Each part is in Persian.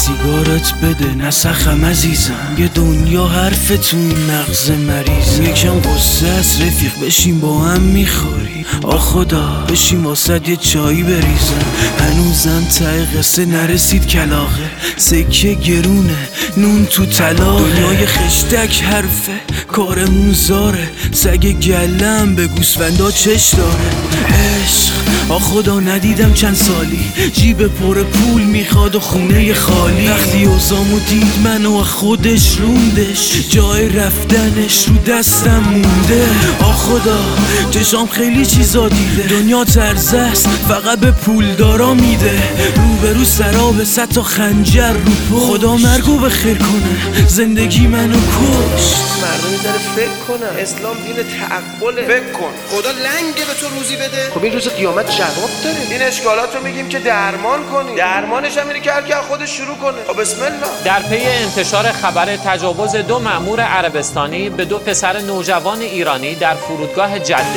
سیگارت بده نسخم عزیزم، یه دنیا حرفتون مغز مریضم. یکم قصه است رفیق بشیم با هم میخوری، خدا بشیم واسد یه چایی بریزم. هنوزم ته قصه نرسید کلاغه، سکه گرونه نون تو طلاقه. دنیای خشتک حرفه کارمون زاره، سگ گلم به گوسفندا چش داره. عشق خدا ندیدم چند سالی، جیب پر پول میخواد و خونه خالی. وقتی اوزامو دید منو خودش روندش، جای رفتنش رو دستم مونده. خدا چشام خیلی چیزا دیده، دنیا طرز است فقط به پول دارا میده. روبرو سراب 100 تا خنجر رو پشت، خدا مرگو بخیر کنه زندگی منو کشت. مردم میذاره فکر کنن اسلام دین تعقله. فکر کن خدا لنگه به تو روزی بده. خب این روز قیامت جواب داره. این اشکالات رو میگیم که درمان کنی، درمانش هم اینه که هر کی خودش شروع کنه. خب بسم الله. در پی انتشار خبر تجاوز 2 مأمور عربستانی به 2 پسر نوجوان ایرانی در فرودگاه جده،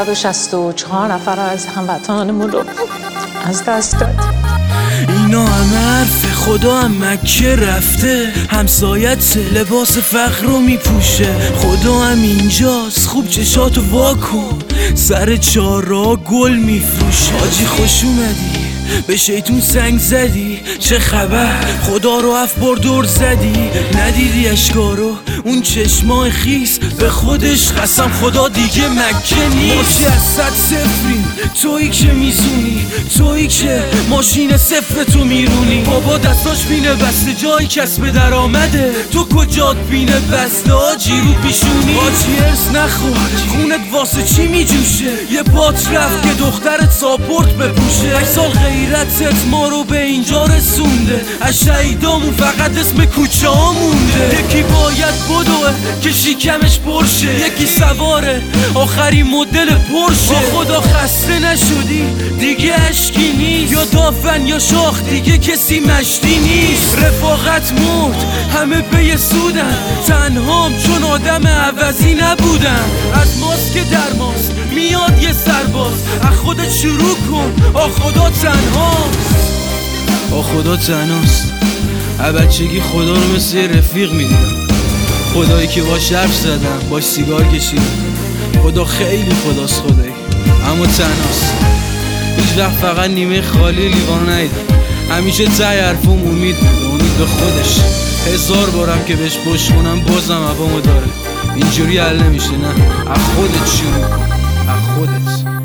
464 نفر از هموطنانمون رو از دست داد. اینا همه حرف خدا هم مکه رفته، همسایت لباس فقر رو میپوشه. خدا هم اینجاست خوب چشاتو واکن، سر چارا گل میفروشه. حاجی خوش اومدی به شیطون سنگ زدی، چه خبر خدا رو بار دور زدی. ندیدی اشکارو اون چشمای خیس، به خودش قسم خدا دیگه مکه نیست. ما چی از 100 صفریم، تویی که میزونی، تویی که ماشین صفر تو میرونی. بابا دستاش بینه بسته جای کسب درآمده، تو کجات بینه بسته آجی رو پیشونی. آجی ارس نخور خونت واسه چی میجوشه، یه بات رفت که دخترت ساپورت بپوشه. 8 سال غیرتت ما رو به اینجا رسونده، از شهیدامون فقط اسم کوچه ها مونده. یکی باید بدوه که شیکمش پرشه، یکی سواره آخرین مدل پرشه. خدا خسته نشدی دیگه اشکی نیست، یا دافن یا شاخ دیگه کسی مشتی نیست. رفاقت مرد همه به یه سودن، تنهام چون آدم عوضی نبودم. از ماست که در ماست میاد یه سرباز، از خودت شروع کن خدا تنهاست. خدا تنهاست. بچگی خدا رو مثل یه رفیق میدیدم، خدایی که باش حرف زدم باش سیگار کشیدم. خدا خیلی خداست خدایی، اما تنهاست. هیچ وقت فقط نیمه خالی لیوان ندیدم، همیشه ته حرفم امید بود، امید به خودش. 1000 بارم که بهش پشت کنم بازم هوامو داره. اینجوری حل نمیشه، نه از خودت شروع کن، از خودت.